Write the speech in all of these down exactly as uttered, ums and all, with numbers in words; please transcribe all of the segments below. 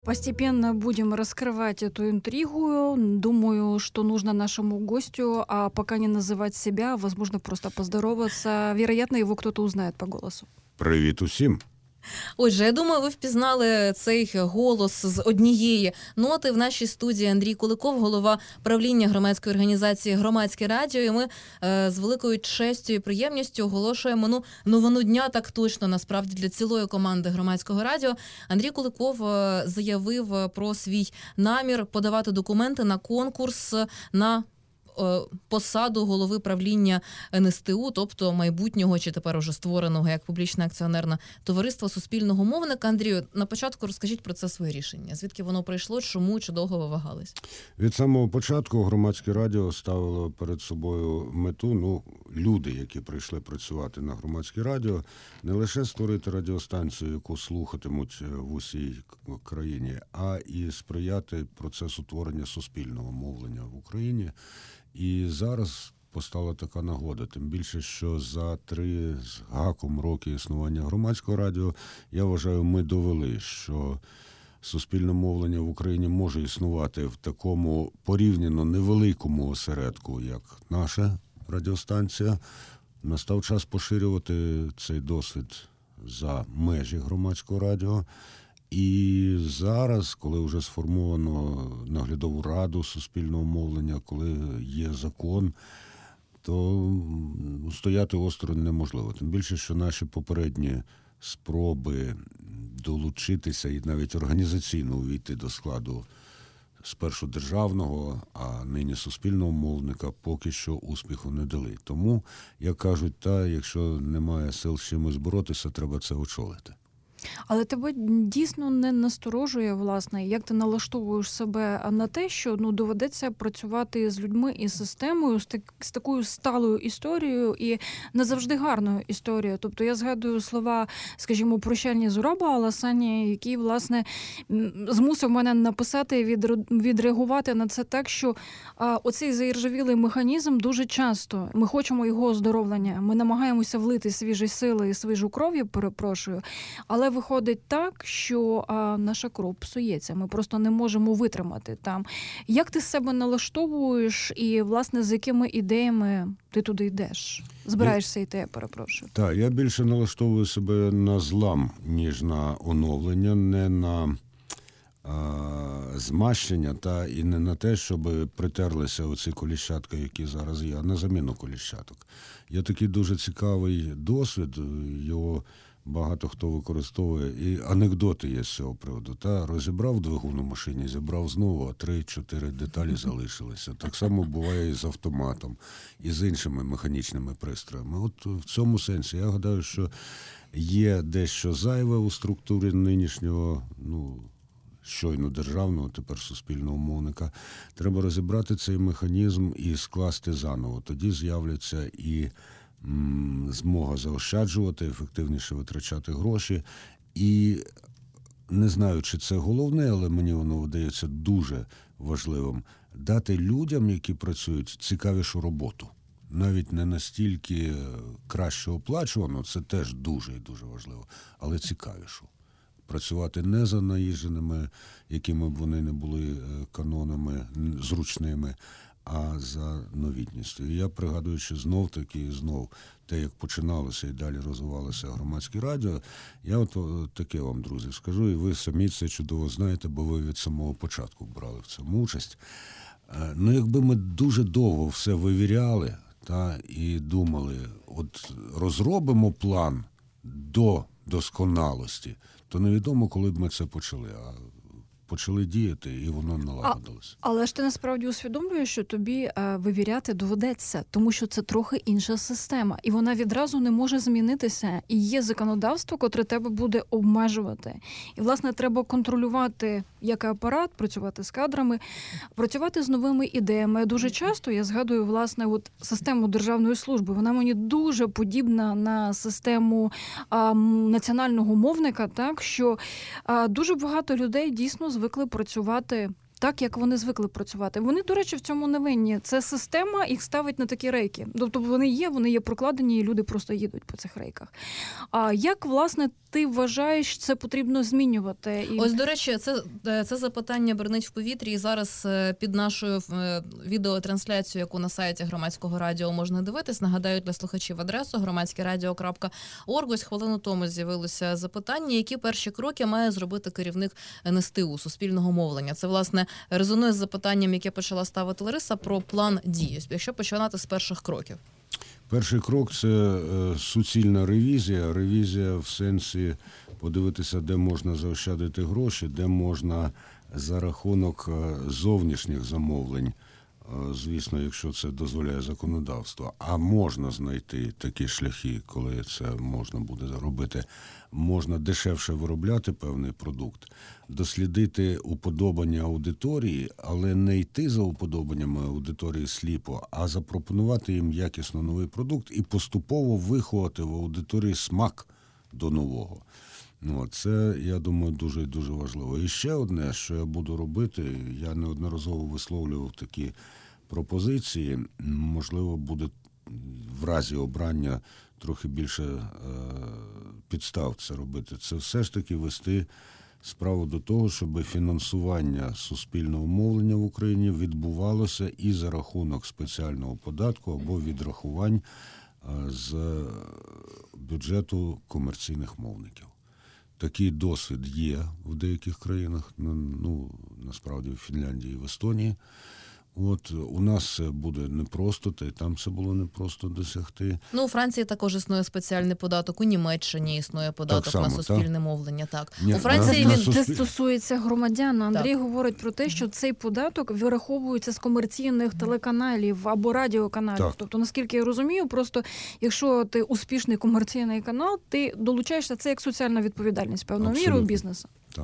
Постепенно будем раскрывать эту интригу. Думаю, что нужно нашему гостю, а пока не называть себя, возможно, просто поздороваться. Вероятно, его кто-то узнает по голосу. Привіт усім! Отже, я думаю, ви впізнали цей голос з однієї ноти. В нашій студії Андрій Куликов, голова правління громадської організації «Громадське радіо». І ми е, з великою честю і приємністю оголошуємо ну, новину дня, так точно, насправді, для цілої команди «Громадського радіо». Андрій Куликов е, заявив про свій намір подавати документи на конкурс на посаду голови правління ен ес те у, тобто майбутнього чи тепер уже створеного як публічне акціонерне товариство суспільного мовника. Андрію, на початку розкажіть про це своє рішення. Звідки воно прийшло, чому, чи довго ви вагались? Від самого початку Громадське радіо ставило перед собою мету, ну, люди, які прийшли працювати на Громадське радіо, не лише створити радіостанцію, яку слухатимуть в усій країні, а і сприяти процесу творення суспільного мовлення в Україні. І зараз постала така нагода, тим більше, що за три з гаком роки існування Громадського радіо, я вважаю, ми довели, що суспільне мовлення в Україні може існувати в такому порівняно невеликому осередку, як наша радіостанція. Настав час поширювати цей досвід за межі Громадського радіо. І зараз, коли вже сформовано наглядову раду суспільного мовлення, коли є закон, то стояти осторонь неможливо. Тим більше, що наші попередні спроби долучитися і навіть організаційно увійти до складу спершу державного, а нині суспільного мовника поки що успіху не дали. Тому, як кажуть, та, якщо немає сил з чимось боротися, треба це очолити. Але тебе дійсно не насторожує, власне, як ти налаштовуєш себе на те, що ну, доведеться працювати з людьми і системою, з, так, з такою сталою історією і не завжди гарною історією. Тобто я згадую слова, скажімо, прощання Зураба Аласані, який, власне, змусив мене написати, відреагувати на це так, що а, оцей заіржавілий механізм дуже часто, ми хочемо його оздоровлення, ми намагаємося влити свіжі сили і свіжу кров, я перепрошую, але виходить так, що а, наша кров псується. Ми просто не можемо витримати там. Як ти себе налаштовуєш і, власне, з якими ідеями ти туди йдеш? Збираєшся йти, я перепрошую. Так, я більше налаштовую себе на злам, ніж на оновлення, не на а, змащення, та і не на те, щоб притерлися оці коліщатка, які зараз є, а на заміну коліщаток. Є такий дуже цікавий досвід, його багато хто використовує, і анекдоти є з цього приводу. Та розібрав двигун у машині, зібрав знову, а три-чотири деталі залишилися. Так само буває і з автоматом, і з іншими механічними пристроями. От в цьому сенсі я гадаю, що є дещо зайве у структурі нинішнього, ну, щойно державного, тепер суспільного мовника. Треба розібрати цей механізм і скласти заново. Тоді з'являться і змога заощаджувати, ефективніше витрачати гроші. І не знаю, чи це головне, але мені воно видається дуже важливим, дати людям, які працюють, цікавішу роботу. Навіть не настільки краще оплачувано, це теж дуже і дуже важливо, але цікавішу. Працювати не за наїждженими, якими б вони не були канонами, зручними, а за новітністю. І я, пригадуючи знов-таки, знов те, як починалося і далі розвивалося Громадське радіо, я от таке вам, друзі, скажу, і ви самі це чудово знаєте, бо ви від самого початку брали в цьому участь. Ну, якби ми дуже довго все вивіряли, та, і думали, от розробимо план до досконалості, то невідомо, коли б ми це почали, а почали діяти, і воно налагодилося. А, але ж ти насправді усвідомлюєш, що тобі а, вивіряти доведеться, тому що це трохи інша система, і вона відразу не може змінитися, і є законодавство, котре тебе буде обмежувати. І, власне, треба контролювати, як апарат, працювати з кадрами, працювати з новими ідеями. Дуже часто я згадую, власне, от систему державної служби. Вона мені дуже подібна на систему а, національного мовника, так, що а, дуже багато людей дійсно звикли працювати так, як вони звикли працювати. Вони, до речі, в цьому не винні. Це система їх ставить на такі рейки. Тобто вони є, вони є прокладені, і люди просто їдуть по цих рейках. А як, власне, ти вважаєш, це потрібно змінювати? І... Ось, до речі, це, це запитання бринить в повітрі, і зараз під нашою відеотрансляцією, яку на сайті Громадського радіо можна дивитись, нагадаю для слухачів адресу громадське радіо крапка орг. Ось хвилину тому з'явилося запитання, які перші кроки має зробити керівник ен ес те у суспільного мовлення. Це, власне, резонує з запитанням, яке почала ставити Лариса, про план дій. Якщо починати з перших кроків. Перший крок – це суцільна ревізія. Ревізія в сенсі подивитися, де можна заощадити гроші, де можна за рахунок зовнішніх замовлень, звісно, якщо це дозволяє законодавство, а можна знайти такі шляхи, коли це можна буде робити, можна дешевше виробляти певний продукт, дослідити уподобання аудиторії, але не йти за уподобаннями аудиторії сліпо, а запропонувати їм якісно новий продукт і поступово виховати в аудиторії смак до нового. Ну, це, я думаю, дуже і дуже важливо. І ще одне, що я буду робити, я неодноразово висловлював такі пропозиції, можливо, буде в разі обрання трохи більше е, підстав це робити. Це все ж таки вести справу до того, щоб фінансування суспільного мовлення в Україні відбувалося і за рахунок спеціального податку або відрахувань е, з бюджету комерційних мовників. Такий досвід є в деяких країнах, ну, насправді в Фінляндії і в Естонії. От у нас це буде непросто, та й там це було непросто досягти. Ну, у Франції також існує спеціальний податок, у Німеччині існує податок само, на суспільне так? мовлення. Так. Ні, у Франції він суспіль... це стосується громадян. Андрій так. говорить про те, що цей податок вираховується з комерційних телеканалів або радіоканалів. Так. Тобто, наскільки я розумію, просто якщо ти успішний комерційний канал, ти долучаєшся, це як соціальна відповідальність певною мірою бізнесу. Так.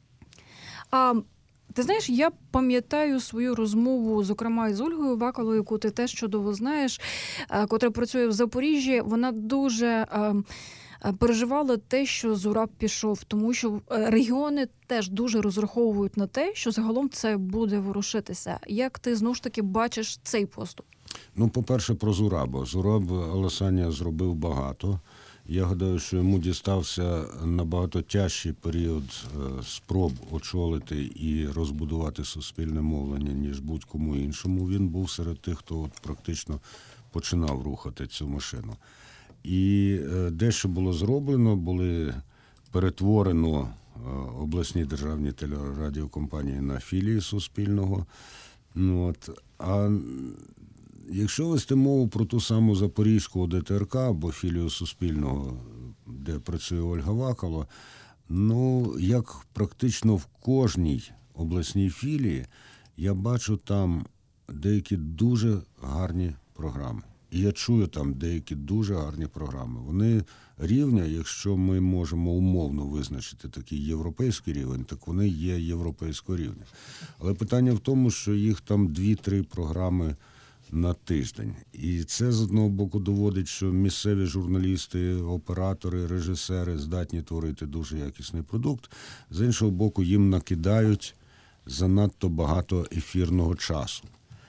А ти знаєш, я пам'ятаю свою розмову, зокрема, із Ольгою Ваколою, яку ти теж чудово знаєш, котра працює в Запоріжжі. Вона дуже переживала те, що Зураб пішов, тому що регіони теж дуже розраховують на те, що загалом це буде ворушитися. Як ти, знову ж таки, бачиш цей поступ? Ну, по-перше, про Зураба. Зураб Аласанія зробив багато. Я гадаю, що йому дістався набагато тяжчий період спроб очолити і розбудувати суспільне мовлення, ніж будь-кому іншому. Він був серед тих, хто от практично починав рухати цю машину. І дещо було зроблено, були перетворено обласні державні телерадіокомпанії на філії Суспільного. Ну, от, а якщо вести мову про ту саму Запорізьку о де те ер ка або філію Суспільного, де працює Ольга Вакола, ну, як практично в кожній обласній філії, я бачу там деякі дуже гарні програми. І я чую там деякі дуже гарні програми. Вони рівня, якщо ми можемо умовно визначити такий європейський рівень, так вони є європейського рівня. Але питання в тому, що їх там дві-три програми на тиждень. І це, з одного боку, доводить, що місцеві журналісти, оператори, режисери здатні творити дуже якісний продукт. З іншого боку, їм накидають занадто багато ефірного часу.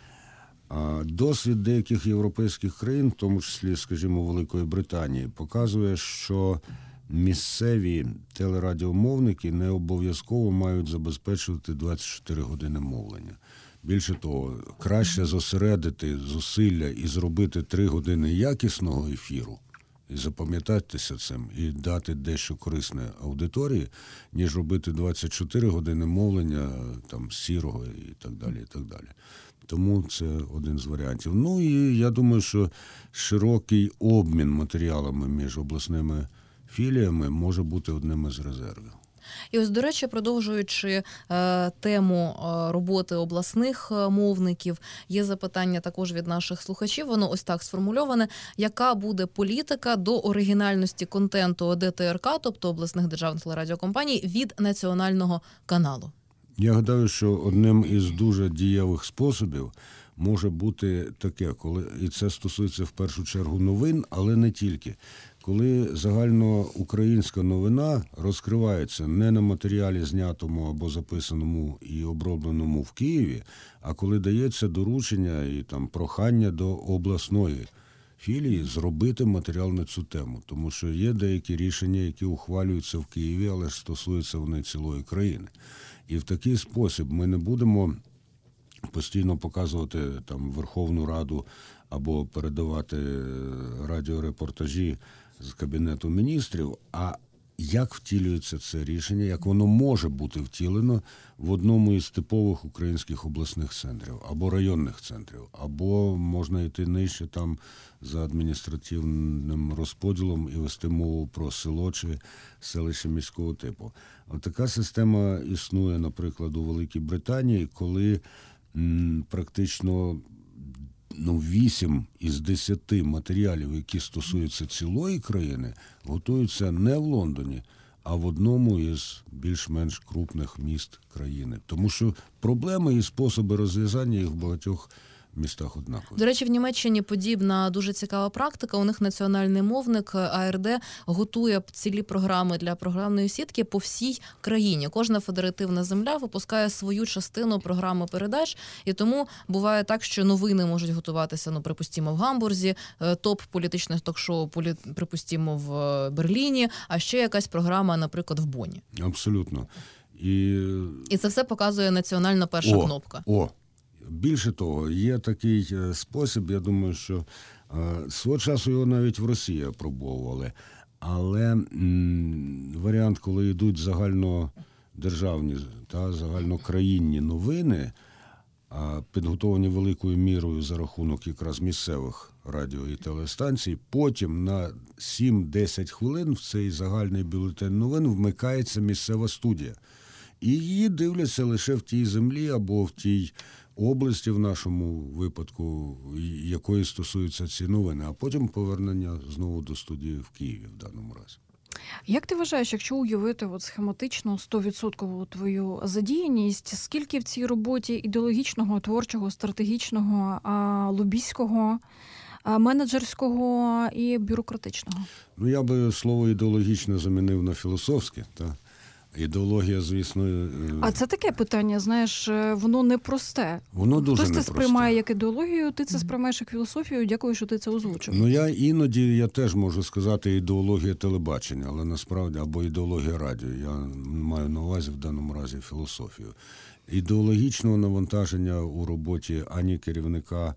Досвід деяких європейських країн, в тому числі, скажімо, Великої Британії, показує, що місцеві телерадіомовники не обов'язково мають забезпечувати двадцять чотири години мовлення. Більше того, краще зосередити зусилля і зробити три години якісного ефіру, і запам'ятатися цим, і дати дещо корисне аудиторії, ніж робити двадцять чотири години мовлення там сірого і так далі, і так далі. Тому це один з варіантів. Ну і я думаю, що широкий обмін матеріалами між обласними філіями може бути одним із резервів. І ось, до речі, продовжуючи е, тему е, роботи обласних е, мовників, є запитання також від наших слухачів, воно ось так сформульоване. Яка буде політика до оригінальності контенту о де те ер ка, тобто обласних державних телерадіокомпаній, від національного каналу? Я гадаю, що одним із дуже дієвих способів може бути таке, коли, і це стосується в першу чергу новин, але не тільки. коли загальноукраїнська новина розкривається не на матеріалі, знятому або записаному і обробленому в Києві, а коли дається доручення і там прохання до обласної філії зробити матеріал на цю тему. Тому що є деякі рішення, які ухвалюються в Києві, але ж стосуються вони цілої країни. І в такий спосіб ми не будемо постійно показувати там Верховну Раду або передавати радіорепортажі з Кабінету міністрів, а як втілюється це рішення, як воно може бути втілено в одному із типових українських обласних центрів, або районних центрів, або можна йти нижче там за адміністративним розподілом і вести мову про село чи селище міського типу. От така система існує, наприклад, у Великій Британії, коли м, практично ну, вісім із десяти матеріалів, які стосуються цілої країни, готуються не в Лондоні, а в одному із більш-менш крупних міст країни. Тому що проблеми і способи розв'язання їх в багатьох містах однакові. До речі, в Німеччині подібна дуже цікава практика. У них національний мовник А Ер Де готує цілі програми для програмної сітки по всій країні. Кожна федеративна земля випускає свою частину програми передач, і тому буває так, що новини можуть готуватися, ну, припустімо, в Гамбурзі, топ політичних ток-шоу, припустімо, в Берліні, а ще якась програма, наприклад, в Бонні. Абсолютно. І, і це все показує національна перша о, кнопка. О, Більше того, є такий спосіб, я думаю, що е, свого часу його навіть в Росії опробовували, але м, варіант, коли йдуть загальнодержавні та загальнокраїнні новини, а підготовлені великою мірою за рахунок якраз місцевих радіо і телестанцій, потім на сім-десять хвилин в цей загальний бюлетень новин вмикається місцева студія. І її дивляться лише в тій землі або в тій області, в нашому випадку, якої стосуються ці новини, а потім повернення знову до студії в Києві в даному разі. Як ти вважаєш, якщо уявити от схематично сто відсотків твою задіяність, скільки в цій роботі ідеологічного, творчого, стратегічного, лобійського, менеджерського і бюрократичного? Ну, я би слово ідеологічне замінив на філософське, та ідеологія, звісно... А це таке питання, знаєш, воно непросте. Воно дуже Хтось це непросте. сприймає як ідеологію, ти це сприймаєш як філософію, дякую, що ти це озвучив. Ну, я іноді, я теж можу сказати ідеологія телебачення, але насправді, або ідеологія радіо, я маю на увазі в даному разі філософію. Ідеологічного навантаження у роботі ані керівника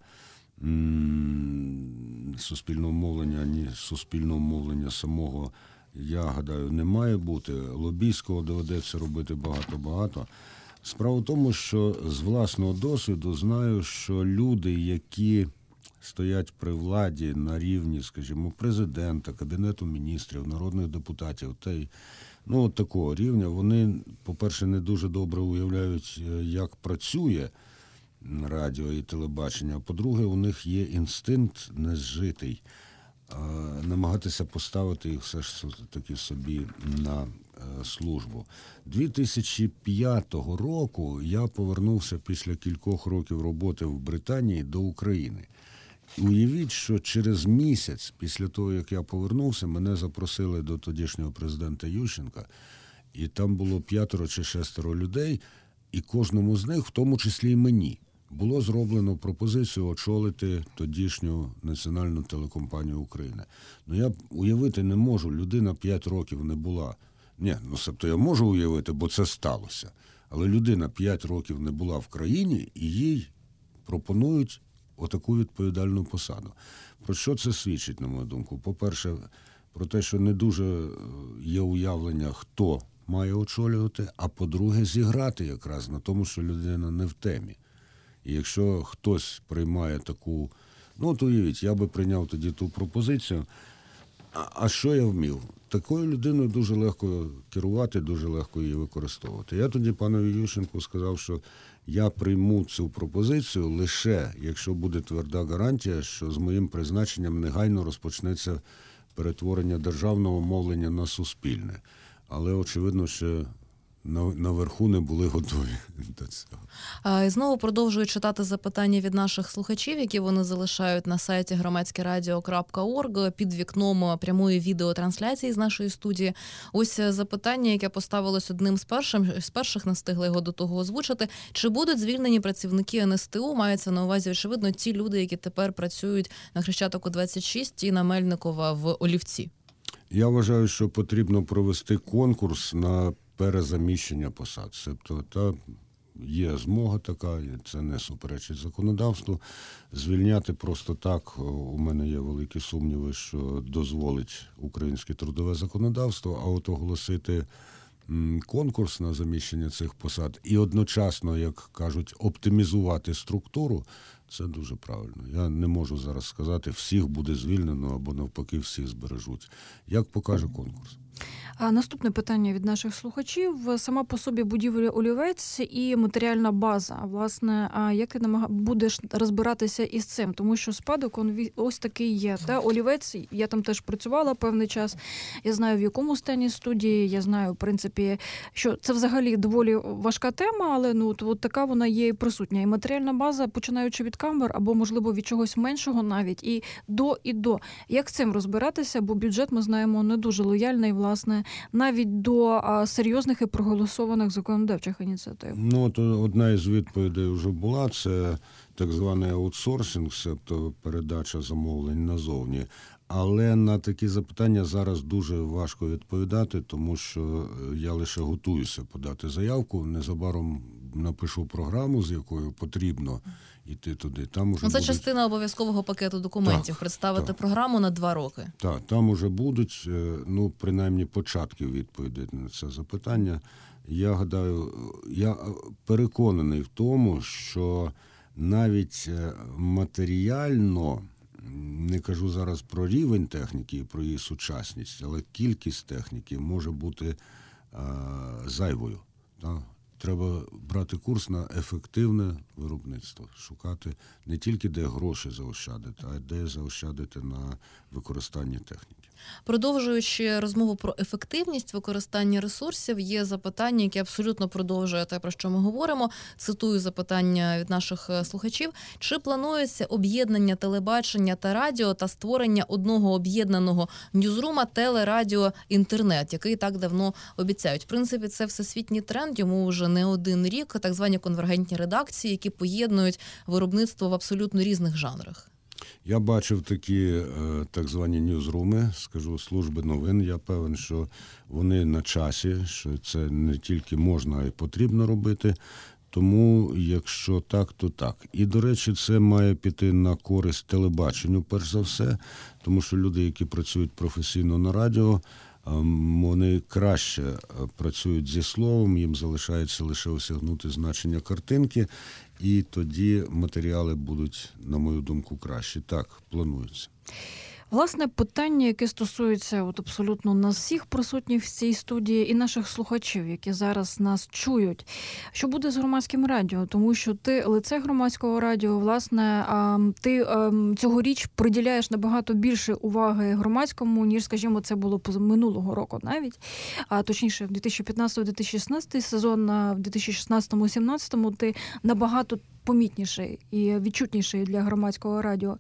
м- суспільного мовлення, ані суспільного мовлення самого, я гадаю, не має бути. Лобійського доведеться робити багато-багато. Справа в тому, що з власного досвіду знаю, що люди, які стоять при владі на рівні, скажімо, президента, Кабінету міністрів, народних депутатів, та й ну, от такого рівня, вони, по-перше, не дуже добре уявляють, як працює радіо і телебачення, а по-друге, у них є інстинкт незжитий. Намагатися поставити їх все ж таки собі на службу. дві тисячі п'ятого року я повернувся після кількох років роботи в Британії до України. І уявіть, що через місяць після того, як я повернувся, мене запросили до тодішнього президента Ющенка, і там було п'ятеро чи шестеро людей, і кожному з них, в тому числі і мені, було зроблено пропозицію очолити тодішню національну телекомпанію України. Ну, я уявити не можу, людина п'ять років не була. Ні, ну, себто я можу уявити, бо це сталося. Але людина п'ять років не була в країні, і їй пропонують отаку відповідальну посаду. Про що це свідчить, на мою думку? По-перше, про те, що не дуже є уявлення, хто має очолювати, а по-друге, зіграти якраз на тому, що людина не в темі. І якщо хтось приймає таку, ну, то уявіть, я би прийняв тоді ту пропозицію. А, а що я вмів? Такою людиною дуже легко керувати, дуже легко її використовувати. Я тоді панові Ющенку сказав, що я прийму цю пропозицію лише, якщо буде тверда гарантія, що з моїм призначенням негайно розпочнеться перетворення державного мовлення на суспільне. Але, очевидно, що наверху не були готові до цього. І знову продовжую читати запитання від наших слухачів, які вони залишають на сайті громадське радіо крапка орг під вікном прямої відеотрансляції з нашої студії. Ось запитання, яке поставилось одним з перших, з перших, не встигли його до того озвучити. Чи будуть звільнені працівники ен ес те у? Мається на увазі, очевидно, ті люди, які тепер працюють на Хрещатику двадцять шість і на Мельникова в Олівці. Я вважаю, що потрібно провести конкурс на перезаміщення посад. Тобто та є змога така, і це не суперечить законодавству. Звільняти просто так, у мене є великі сумніви, що дозволить українське трудове законодавство, а от оголосити конкурс на заміщення цих посад і одночасно, як кажуть, оптимізувати структуру, це дуже правильно. Я не можу зараз сказати, всіх буде звільнено або навпаки всіх збережуть. Як покаже конкурс? А наступне питання від наших слухачів. Сама по собі будівля Олівець і матеріальна база. Власне, а як ти намаг... будеш розбиратися із цим? Тому що спадок он ось такий є. Та Олівець, я там теж працювала певний час. Я знаю, в якому стані студії. Я знаю, в принципі, що це взагалі доволі важка тема, але ну от, от така вона є і присутня. І матеріальна база, починаючи від камер або, можливо, від чогось меншого навіть, і до, і до. Як з цим розбиратися? Бо бюджет, ми знаємо, не дуже лояльний, власне, навіть до а, серйозних і проголосованих законодавчих ініціатив. Ну, то одна із відповідей вже була, це так званий аутсорсинг, тобто передача замовлень назовні. Але на такі запитання зараз дуже важко відповідати, тому що я лише готуюся подати заявку. Незабаром напишу програму, з якою потрібно йти туди. Там уже ну, це будуть... частина обов'язкового пакету документів, так, представити так. програму на два роки. Так, там уже будуть, ну, принаймні, початки відповіді на це запитання. Я гадаю, я переконаний в тому, що навіть матеріально, не кажу зараз про рівень техніки і про її сучасність, але кількість техніки може бути а, зайвою. Так? Треба брати курс на ефективне виробництво, шукати не тільки де гроші заощадити, а й де заощадити на використанні техніки. Продовжуючи розмову про ефективність використання ресурсів, є запитання, яке абсолютно продовжує те, про що ми говоримо. Цитую запитання від наших слухачів. Чи планується об'єднання телебачення та радіо та створення одного об'єднаного ньюзрума телерадіо інтернет, який так давно обіцяють? В принципі, це всесвітній тренд, йому вже не один рік, так звані конвергентні редакції, які поєднують виробництво в абсолютно різних жанрах. Я бачив такі так звані ньюзруми, скажу, служби новин. Я певен, що вони на часі, що це не тільки можна, а й потрібно робити. Тому, якщо так, то так. І, до речі, це має піти на користь телебаченню, перш за все, тому що люди, які працюють професійно на радіо, вони краще працюють зі словом, їм залишається лише осягнути значення картинки, і тоді матеріали будуть, на мою думку, кращі. Так, планується. Власне, питання, яке стосується от абсолютно нас всіх присутніх в цій студії і наших слухачів, які зараз нас чують. Що буде з громадським радіо? Тому що ти лице громадського радіо, власне, ти цьогоріч приділяєш набагато більше уваги громадському, ніж, скажімо, це було минулого року навіть. А точніше, в дві тисячі п'ятнадцятому - дві тисячі шістнадцятому сезон, в дві тисячі шістнадцятому - сімнадцятому ти набагато помітніший і відчутніший для громадського радіо.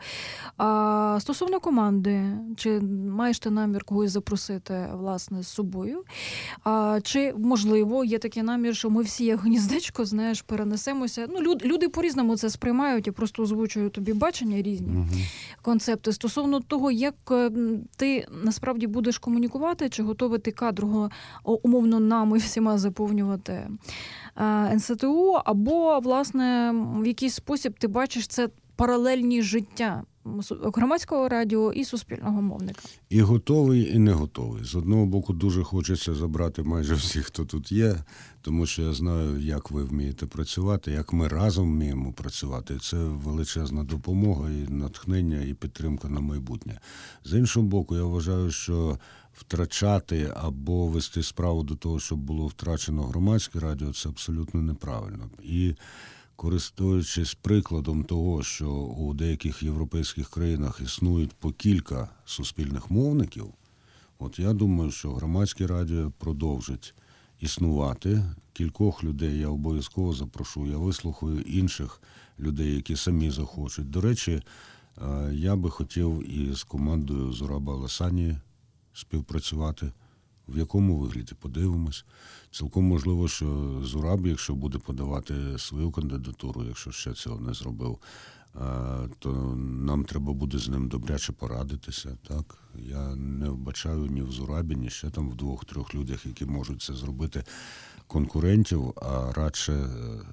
А стосовно команди, чи маєш ти намір когось запросити, власне, з собою? А, чи, можливо, є такий намір, що ми всі, як гніздечко, знаєш, перенесемося? Ну, люд, люди по-різному це сприймають, я просто озвучую тобі бачення різні, угу. концепти. Стосовно того, як ти насправді будеш комунікувати, чи готовий ти кадрово, умовно, нами всіма заповнювати ен ес те у, або, власне, в якийсь спосіб ти бачиш це паралельні життя громадського радіо і суспільного мовника. І готовий, і не готовий. З одного боку, дуже хочеться забрати майже всіх, хто тут є, тому що я знаю, як ви вмієте працювати, як ми разом вміємо працювати. Це величезна допомога, і натхнення, і підтримка на майбутнє. З іншого боку, я вважаю, що втрачати або вести справу до того, щоб було втрачено громадське радіо, це абсолютно неправильно. І користуючись прикладом того, що у деяких європейських країнах існують по кілька суспільних мовників, от я думаю, що громадське радіо продовжить існувати. Кількох людей я обов'язково запрошу, я вислухаю інших людей, які самі захочуть. До речі, я би хотів із командою Зураба Аласанії співпрацювати. В якому вигляді? Подивимось. Цілком можливо, що Зураб, якщо буде подавати свою кандидатуру, якщо ще цього не зробив, то нам треба буде з ним добряче порадитися. Так? Я не вбачаю ні в Зурабі, ні ще там в двох-трьох людях, які можуть це зробити, конкурентів, а радше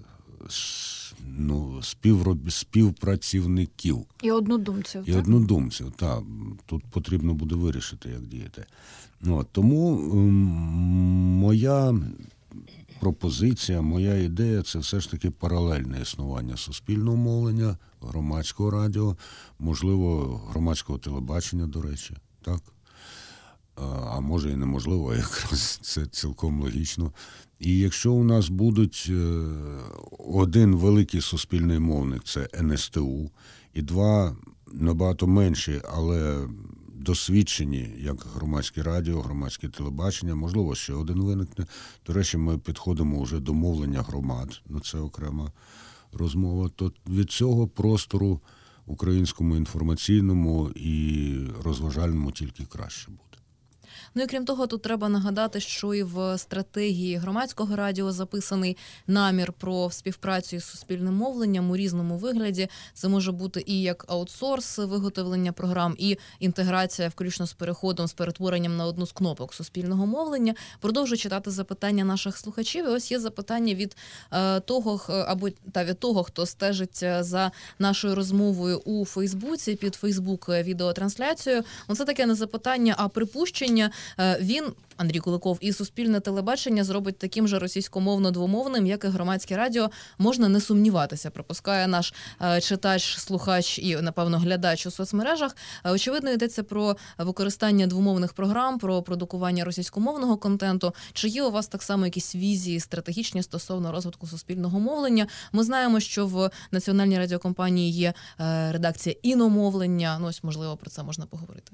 ну, співроб... співпрацівників. І однодумців. І так? однодумців, так. Тут потрібно буде вирішити, як діяти. Ну, тому м- моя пропозиція, моя ідея – це все ж таки паралельне існування суспільного мовлення, громадського радіо, можливо, громадського телебачення, до речі, так? А може і неможливо, якраз це цілком логічно. І якщо у нас будуть один великий суспільний мовник – це ен ес те у, і два набагато менші, але досвідчені, як громадське радіо, громадське телебачення, можливо, ще один виникне. До речі, ми підходимо вже до мовлення громад, ну це окрема розмова. То від цього простору українському інформаційному і розважальному тільки краще буде. Ну і крім того, тут треба нагадати, що і в стратегії громадського радіо записаний намір про співпрацю із суспільним мовленням у різному вигляді. Це може бути і як аутсорс виготовлення програм, і інтеграція, включно з переходом, з перетворенням на одну з кнопок суспільного мовлення. Продовжую читати запитання наших слухачів. І ось є запитання від е, того, або та від того, хто стежить за нашою розмовою у Фейсбуці, під Фейсбук відеотрансляцією. Оце таке не запитання, а припущення. Він, Андрій Куликов, і суспільне телебачення зробить таким же російськомовно-двомовним, як і громадське радіо. Можна не сумніватися, припускає наш читач, слухач і, напевно, глядач у соцмережах. Очевидно, йдеться про використання двомовних програм, про продукування російськомовного контенту. Чи є у вас так само якісь візії стратегічні стосовно розвитку суспільного мовлення? Ми знаємо, що в Національній радіокомпанії є редакція іномовлення. Ну, ось, можливо, про це можна поговорити.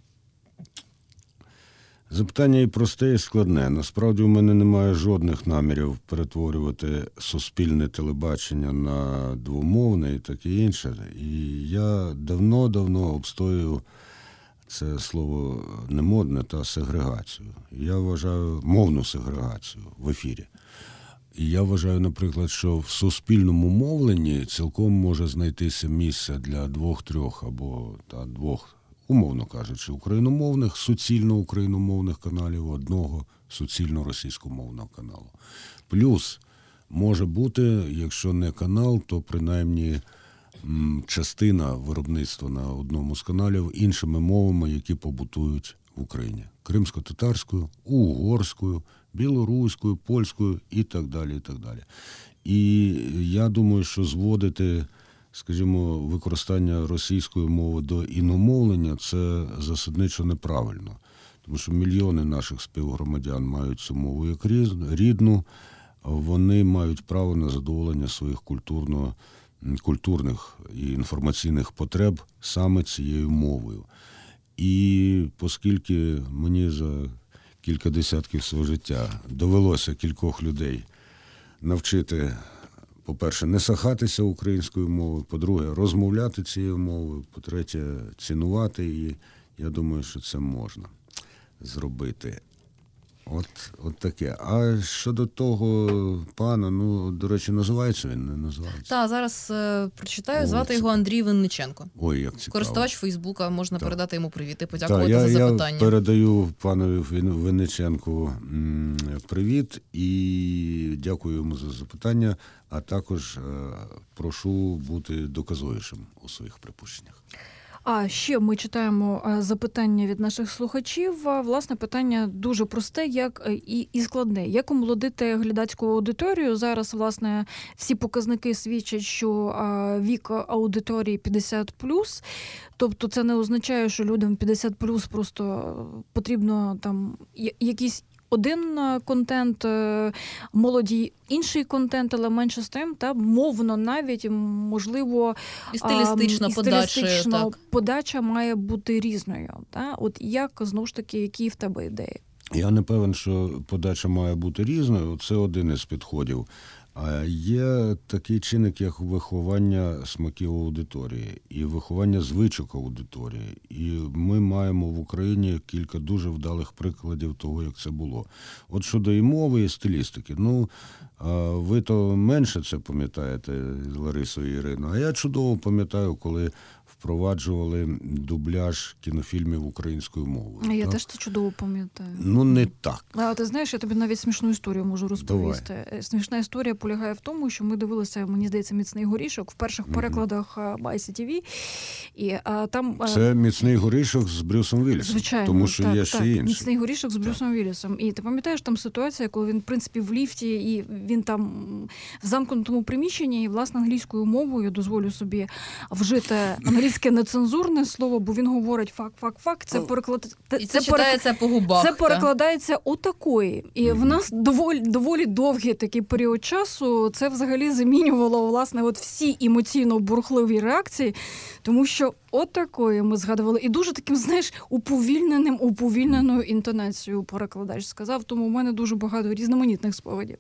Запитання і просте, і складне. Насправді, у мене немає жодних намірів перетворювати суспільне телебачення на двомовне і таке інше. І я давно-давно обстоюю це слово немодне та сегрегацію. Я вважаю мовну сегрегацію в ефірі. І я вважаю, наприклад, що в суспільному мовленні цілком може знайтися місце для двох-трьох або та двох, умовно кажучи, україномовних, суцільно україномовних каналів, одного суцільно російськомовного каналу. Плюс може бути, якщо не канал, то принаймні частина виробництва на одному з каналів іншими мовами, які побутують в Україні. Кримсько-татарською, угорською, білоруською, польською і так далі, і так далі. І я думаю, що зводити, скажімо, використання російської мови до іномовлення – це засадничо неправильно. Тому що мільйони наших співгромадян мають цю мову як рідну, вони мають право на задоволення своїх культурно, культурних і інформаційних потреб саме цією мовою. І оскільки мені за кілька десятків свого життя довелося кількох людей навчити, по-перше, не сахатися українською мовою, по-друге, розмовляти цією мовою, по-третє, цінувати її, я думаю, що це можна зробити. От, от таке. А щодо того пана, ну, до речі, називається він, не називається? Так, зараз е, прочитаю, Ой, звати це... його Андрій Винниченко. Ой, як цікаво. Користувач Фейсбука, можна так. передати йому привіт і подякувати так, я, за запитання. Я передаю панові Винниченку привіт і дякую йому за запитання, а також е, прошу бути доказовішим у своїх припущеннях. А ще ми читаємо запитання від наших слухачів. Власне, питання дуже просте, як і, і складне. Як омолодити глядацьку аудиторію? Зараз, власне, всі показники свідчать, що вік аудиторії п'ятдесят плюс. Тобто це не означає, що людям п'ятдесят плюс просто потрібно там якісь один контент, молоді інший контент, але менше з тим, та мовно навіть, можливо, і стилістична, і стилістична подача має бути різною. Та? От як, знову ж таки, які в тебе ідеї? Я не певен, що подача має бути різною, це один із підходів. А є такий чинник, як виховання смаків аудиторії і виховання звичок аудиторії. І ми маємо в Україні кілька дуже вдалих прикладів того, як це було. От щодо і мови, і стилістики. Ну, ви то менше це пам'ятаєте, Ларисо і Ірино, а я чудово пам'ятаю, коли впроваджували дубляж кінофільмів українською мовою. Я так? теж це чудово пам'ятаю. Ну, не так. А ти знаєш, я тобі навіть смішну історію можу розповісти. Давай. Смішна історія полягає в тому, що ми дивилися, мені здається, «Міцний горішок» в перших mm-hmm. перекладах ай сі ті ві. І, а, там, це «Міцний горішок» з Брюсом Віллісом. Звичайно, тому що так, є так, ще інші. «Міцний горішок» з Брюсом так. Віллісом. І ти пам'ятаєш там ситуація, коли він, в принципі, в ліфті, і він там в замкнутому приміщенні, і, власне, англійською мовою, дозволю собі вжити англійське нецензурне слово, бо він говорить фак, фак, фак. Це переклад... І це, це читається по губах. Це перекладається отакої. І mm-hmm. в нас доволі, доволі довгий такий період часу це взагалі замінювало, власне, от всі емоційно-бурхливі реакції, тому що отакої ми згадували. І дуже таким, знаєш, уповільненим, уповільненою інтонацією перекладач сказав, тому в мене дуже багато різноманітних спогадів.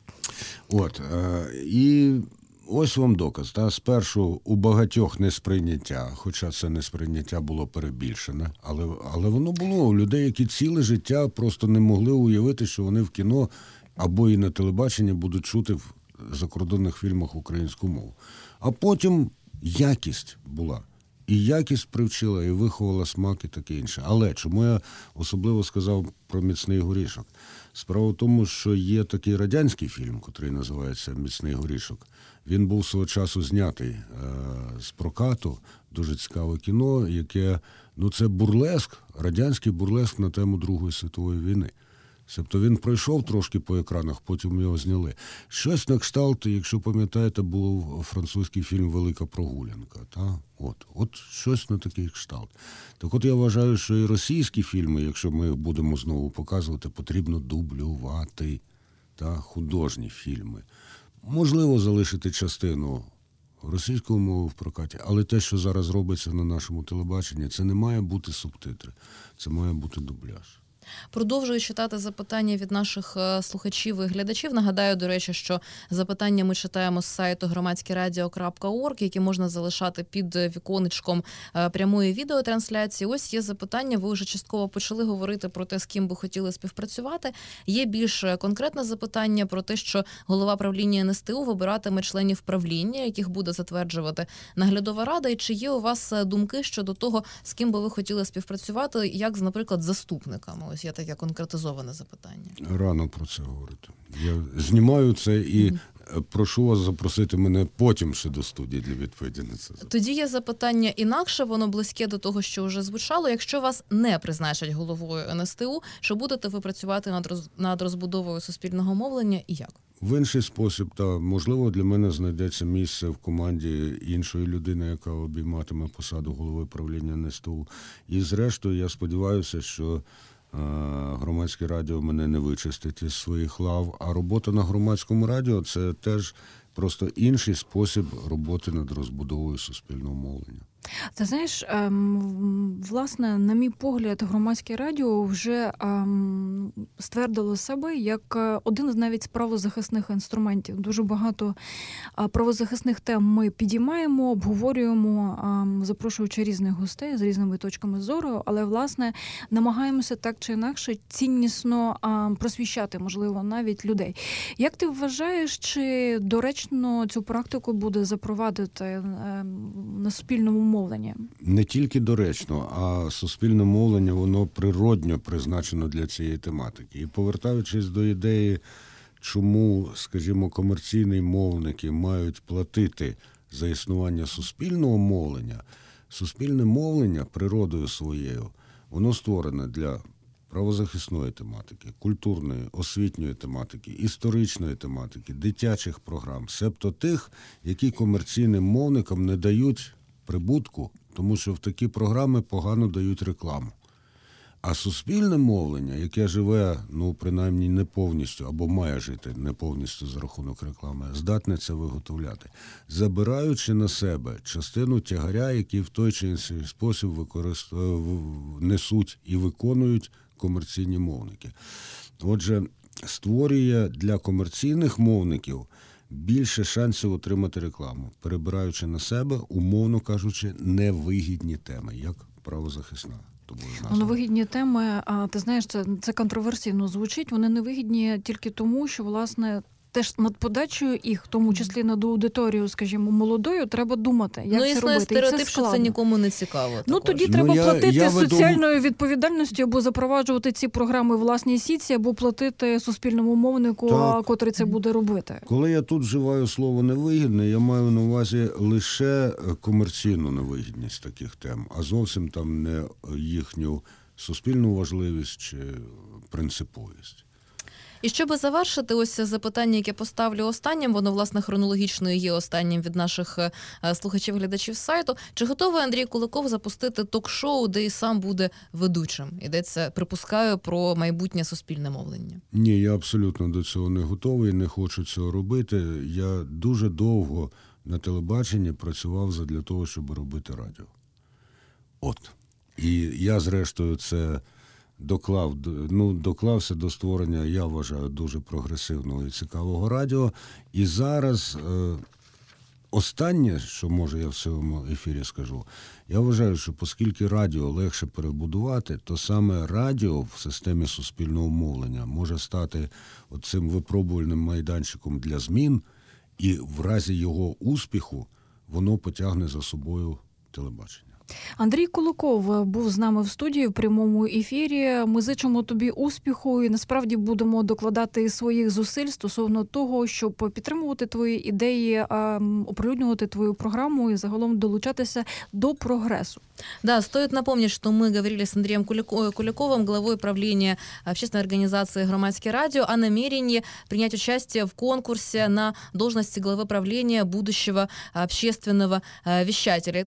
От, е- і... Ось вам доказ. Та, спершу у багатьох несприйняття, хоча це несприйняття було перебільшене, але, але воно було у людей, які ціле життя просто не могли уявити, що вони в кіно або і на телебаченні будуть чути в закордонних фільмах українську мову. А потім якість була. І якість привчила, і виховала смак, і таке інше. Але чому я особливо сказав про «Міцний горішок»? Справа в тому, що є такий радянський фільм, який називається «Міцний горішок». Він був свого часу знятий е- з прокату, дуже цікаве кіно, яке, ну це бурлеск, радянський бурлеск на тему Другої світової війни. Тобто він пройшов трошки по екранах, потім його зняли. Щось на кшталт, якщо пам'ятаєте, був французький фільм «Велика прогулянка». Та? От, от щось на такий кшталт. Так от я вважаю, що і російські фільми, якщо ми їх будемо знову показувати, потрібно дублювати. Та? Художні фільми. Можливо, залишити частину російської мови в прокаті, але те, що зараз робиться на нашому телебаченні, це не має бути субтитри, це має бути дубляж. Продовжую читати запитання від наших слухачів і глядачів. Нагадаю, до речі, що запитання ми читаємо з сайту громадське радіо крапка орг, які можна залишати під віконечком прямої відеотрансляції. Ось є запитання, ви вже частково почали говорити про те, з ким би хотіли співпрацювати. Є більш конкретне запитання про те, що голова правління ен ес те у вибиратиме членів правління, яких буде затверджувати наглядова рада. І чи є у вас думки щодо того, з ким би ви хотіли співпрацювати, як, з, наприклад, заступниками? Ось є таке конкретизоване запитання. Рано про це говорити. Я знімаю це і mm-hmm. прошу вас запросити мене потім ще до студії для відповіді на це запитання. Тоді є запитання інакше, воно близьке до того, що вже звучало. Якщо вас не призначать головою ен ес те у, чи будете ви працювати над, роз... над розбудовою суспільного мовлення і як? В інший спосіб, та, можливо, для мене знайдеться місце в команді іншої людини, яка обійматиме посаду голови правління ен ес те у. І зрештою, я сподіваюся, що громадське радіо мене не вичистить із своїх лав, а робота на громадському радіо – це теж просто інший спосіб роботи над розбудовою суспільного мовлення. Ти знаєш, власне, на мій погляд, громадське радіо вже ствердило себе як один з навіть правозахисних інструментів. Дуже багато правозахисних тем ми підіймаємо, обговорюємо, запрошуючи різних гостей з різними точками зору, але, власне, намагаємося так чи інакше ціннісно просвіщати, можливо, навіть людей. Як ти вважаєш, чи доречно цю практику буде запровадити на суспільному мовлення? Не тільки доречно, а суспільне мовлення, воно природньо призначено для цієї тематики. І повертаючись до ідеї, чому, скажімо, комерційні мовники мають платити за існування суспільного мовлення, суспільне мовлення природою своєю, воно створене для правозахисної тематики, культурної, освітньої тематики, історичної тематики, дитячих програм, себто тих, які комерційним мовникам не дають прибутку, тому що в такі програми погано дають рекламу. А суспільне мовлення, яке живе, ну, принаймні, не повністю, або має жити не повністю за рахунок реклами, здатне це виготовляти, забираючи на себе частину тягаря, який в той чи інший спосіб використ... несуть і виконують комерційні мовники. Отже, створює для комерційних мовників більше шансів отримати рекламу, перебираючи на себе, умовно кажучи, невигідні теми, як правозахисна. Ну, вигідні теми, а ти знаєш, це, це контроверсійно звучить, вони невигідні тільки тому, що, власне, теж над подачею їх, в тому числі над аудиторією, скажімо, молодою, треба думати, як ну, це існує робити. Стереотип, І це що це нікому не цікаво. Ну, також. тоді Ну, треба я, платити я веду... соціальною відповідальністю або запроваджувати ці програми в власній сітці, або платити суспільному мовнику, Так. котрий це буде робити. Коли я тут вживаю слово «невигідне», я маю на увазі лише комерційну невигідність таких тем, а зовсім там не їхню суспільну важливість чи принциповість. І щоб завершити, ось запитання, яке поставлю останнім, воно, власне, хронологічно є останнім від наших слухачів-глядачів сайту. Чи готовий Андрій Куликов запустити ток-шоу, де і сам буде ведучим? Йдеться, припускаю, про майбутнє суспільне мовлення. Ні, я абсолютно до цього не готовий, не хочу цього робити. Я дуже довго на телебаченні працював задля того, щоб робити радіо. От. І я, зрештою, це доклав, ну, доклався до створення, я вважаю, дуже прогресивного і цікавого радіо. І зараз е, останнє, що, може, я в цьому ефірі скажу, я вважаю, що оскільки радіо легше перебудувати, то саме радіо в системі суспільного мовлення може стати цим випробувальним майданчиком для змін, і в разі його успіху воно потягне за собою телебачення. Андрій Куликов був з нами в студії в прямому ефірі. Ми зичимо тобі успіху і насправді будемо докладати своїх зусиль стосовно того, щоб підтримувати твої ідеї, оприлюднювати твою програму і загалом долучатися до прогрессу. Да, стоит напомнить, что мы говорили с Андреем Куликовым, главой правления общественной организации «Громадское радио», о намерении принять участие в конкурсе на должности главы правления будущего общественного вещателя.